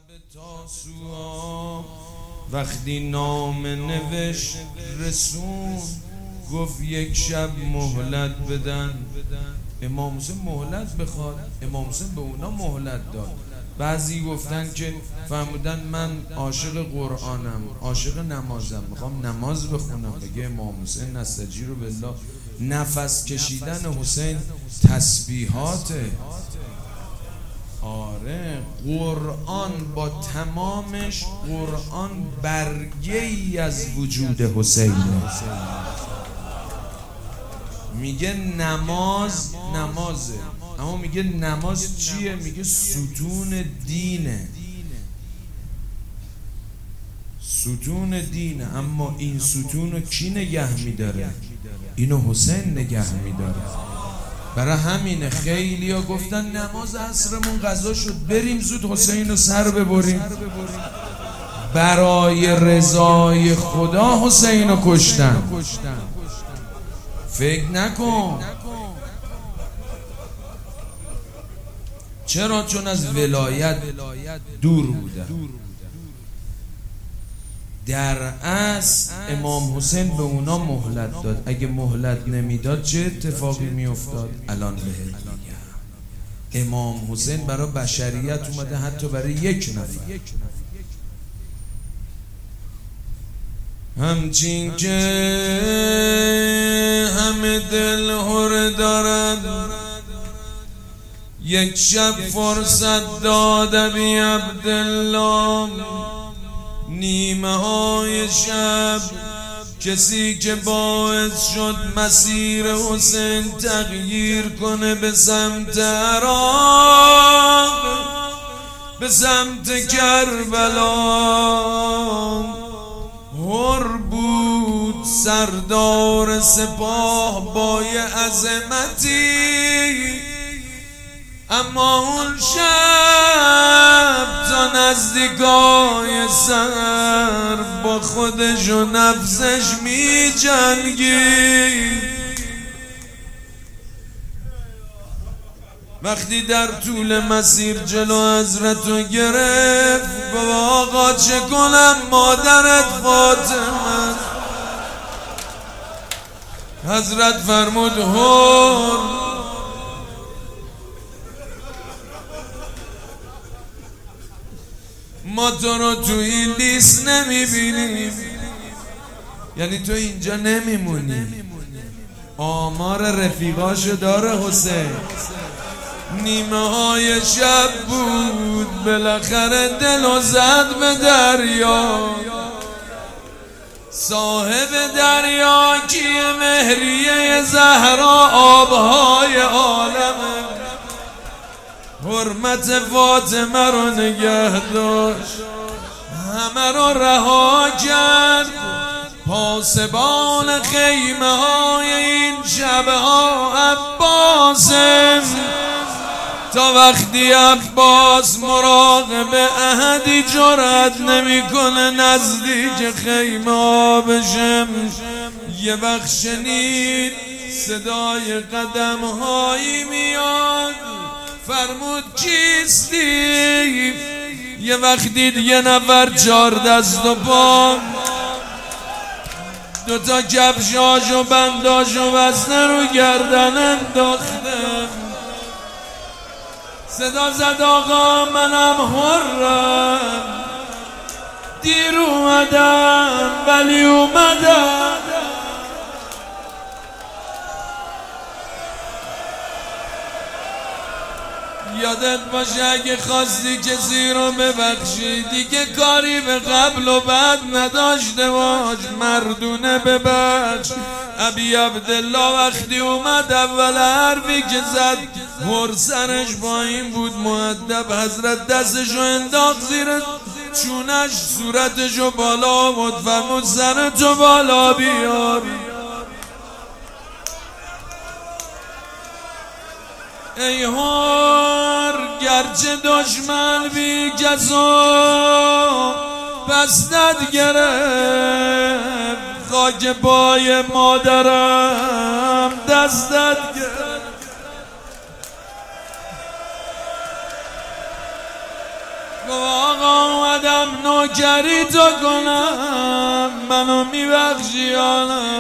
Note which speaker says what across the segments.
Speaker 1: تاسوعا وقتی نام نوشت رسون گفت یک شب مهلت بدن. امام حسین مهلت بخواد، امام حسین به اونا مهلت داد. بعضی گفتن که فهمیدن من عاشق قرآنم، عاشق نمازم، میخوام نماز بخونم. بگه امام حسین نستجیر بالله، نفس کشیدن حسین تسبیحاته. آره، قرآن با تمامش، قرآن برگه ای از وجود حسینه. میگه نماز نمازه، اما میگه نماز چیه؟ میگه ستون دینه، ستون دینه. اما این ستون رو کی نگه میداره؟ اینو حسین نگه میداره. برای همینه خیلی ها گفتن نماز عصرمون قضا شد، بریم زود حسین رو سر ببریم. برای رضای خدا حسین رو کشتن. فکر نکن. چرا؟ چون از ولایت دور بودن. در اصل امام حسین به اونا مهلت داد. اگه مهلت نمیداد چه اتفاقی میافتاد؟ الان بهت میگم. امام حسین برای بشریت اومده، حتی برای یک نفر. همچین که همه دل هر دارد، یک شب فرصت داد ابی عبدالله. نیمه های شب کسی که باعث شد مسیر حسین تغییر کنه به سمت عراق، به سمت کربلا، هر بود سردار سپاه با یه عظمتی. اما اون شب تا نزدیکای سر با خودش و نفسش می جنگی. وقتی در طول مسیر جلو حضرتو گرفت، بابا آقا چه کنم مادرت فاطمه. حضرت فرمود هر ما تو رو تو این لیست نمیبینیم، یعنی تو اینجا نمیمونی. آمار رفیقاشو داره حسین. نیمه های شب بود، بالاخره دلو زد به دریا. صاحب دریا کیه؟ مهریه زهرا، آبهای عالمه. حرمت فاطمه رو نگه داشت، همه رو رها کرد. پاسبان خیمه های این شبه ها عباسم. تا وقتی عباس مراقب احدی جرأت نمیکنه نزدیک خیمه ها بشم. یه وقت شنید صدای قدم هایی میاد، فرمود کیستی؟ یه وقت دید یه نفر 4 دست و پا، 2 تا کفشاش و بنداش و بسته رو گردن انداخته. صدا زد آقا منم حرم، دیر اومدم ولی اومدم. یادت باشه اگه خواستی کسی رو ببخشی، دیگه کاری به قبل و بعد نداشته باش، مردونه ببخش. ابی عبدالله وقتی اومد اول حرفی که زد، هر سرش پایین بود مؤدب. حضرت دستشو انداخت زیر چونش، صورتشو بالا بود، فرمود سرتو بالا بیار. ای هر گرچه دشمن بی کسو بستت گرفت، خاک پای مادرم دستت گرفت. آقا اومدم نوکری تو کنم، منو میبخشی آنم.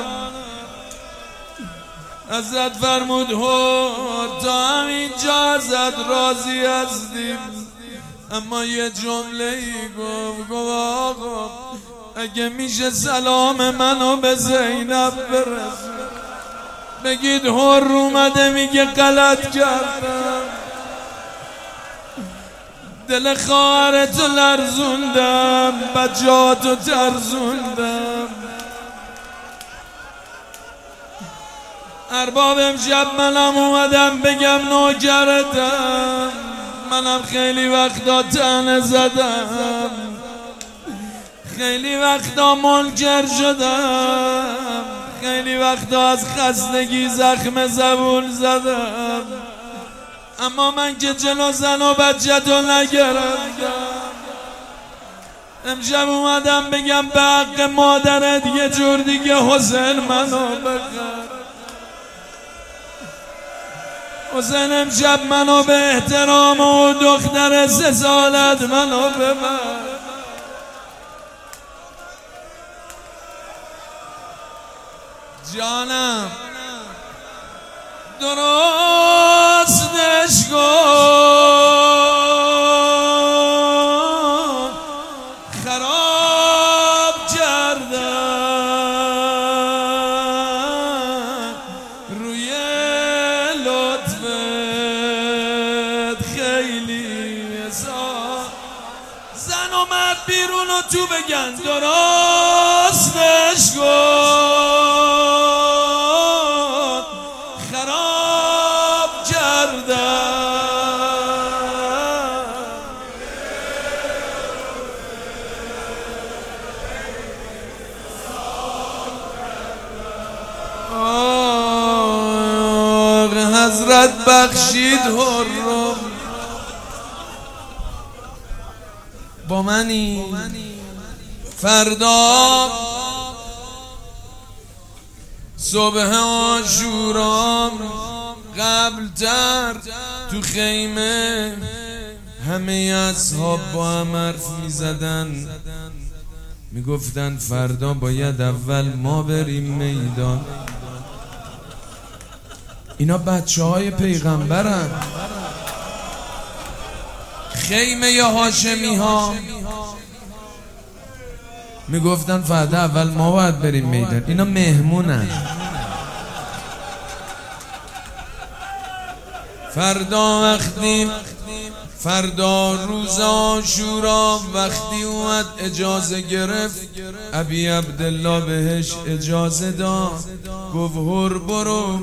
Speaker 1: ازت فرمود هور تا همینجا ازت راضی هستیم، اما یه جمله ای گفت آقا اگه میشه سلام منو به زینب برس، بگید هور اومده میگه غلط کردم، دل خواهرتو لرزوندم، بچه‌هاتو ترزوندم. ارباب امشب منم اومدم بگم نوکرتم، منم خیلی وقتا طعنه زدم، خیلی وقتا منکر شدم، خیلی وقتا از خستگی زخم زبون زدم، اما من که جلو زن و بچه تو نگرفتم. امشب اومدم بگم به حق مادرت یه جور دیگه حسین منو بخر. حسین امشب منو به احترام و دختر 3 سالت منو ببر. جانم درستش کن، خراب کردن روی لطفت خیلی زن و مرد بیرون و تو بگن درستش کن، خراب کردن حضرت بخشید هرم با منی. فردا صبح عاشورا قبلتر تو خیمه همه اصحاب با هم حرف میزدن، میگفتن فردا باید اول ما بریم میدان. اینا بچه های پیغمبرن، خیمه هاشمی ها میگفتن فردا اول ما باید بریم میدان. اینا مهمونن. فردا روز عاشورا وقتی اومد اجازه گرفت، ابی عبدالله بهش اجازه داد، گفت هر برو.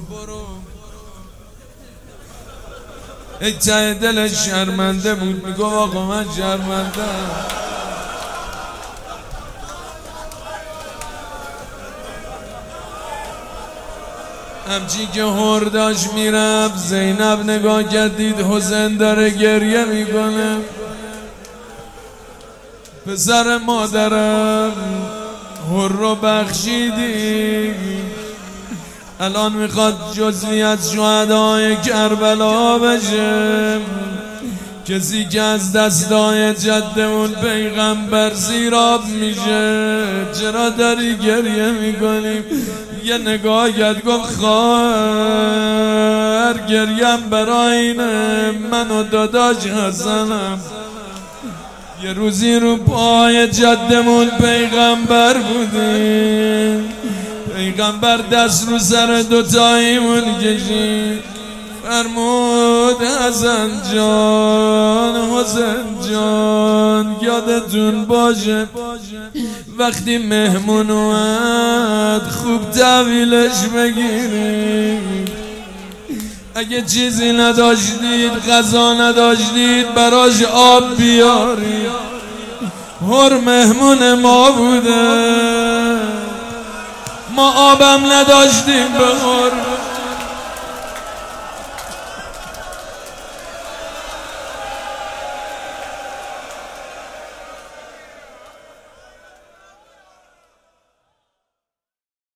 Speaker 1: ای ته دلش شرمنده بود، میگو آقا من شرمنده. همچی که هر داشت میرفت، زینب نگاه کرد دید حسین داره گریه میکنه. پسر مادرم هر رو بخشیدی، الان میخواد جزوی از شهدای کربلا بشه، کسی که از دستای جدمون پیغمبر سیراب میشه. چرا داری گریه میکنی؟ یه نگاه کرد گفت خواهر گریم برای اینه من و داداش حسنم یه روزی رو پای جدمون پیغمبر بودیم، پیغمبر دست رو سر دوتاییمون کشید، فرمود حسن جان حسین جان یادتون باشه وقتی مهمون اومد خوب تحویلش بگیرید، اگه چیزی نداشتید غذا نداشتید براش آب بیارید. هر مهمون ما بوده، ما آبم نداشتیم به هر